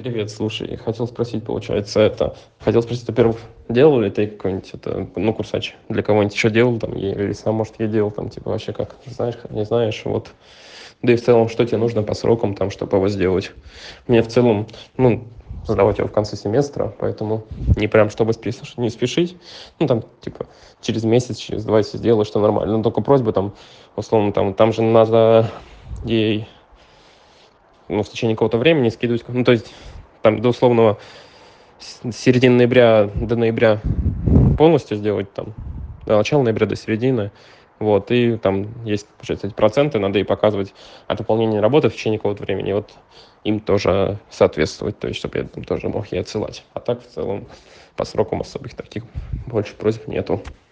Привет, слушай, хотел спросить, получается, хотел спросить, во-первых, делал ли ты какой-нибудь, курсач для кого-нибудь еще делал, там, или сам, может, я делал, там, типа, вообще как, знаешь, как не знаешь, вот, да и в целом, что тебе нужно по срокам, там, чтобы его сделать. Мне в целом, сдавать его в конце семестра, поэтому не прям, чтобы не спешить, там, типа, через месяц, через два, если сделаешь, что нормально, но только просьба, там, условно, там же надо ей в течение какого-то времени скидывать, то есть там до условного середины ноября до ноября полностью сделать там, до начала ноября до середины, вот, и там есть, получается, эти проценты, надо и показывать от выполнения работы в течение какого-то времени, вот им тоже соответствовать, то есть, чтобы я там тоже мог ей отсылать. А так, в целом, по срокам особых таких больше просьб нету.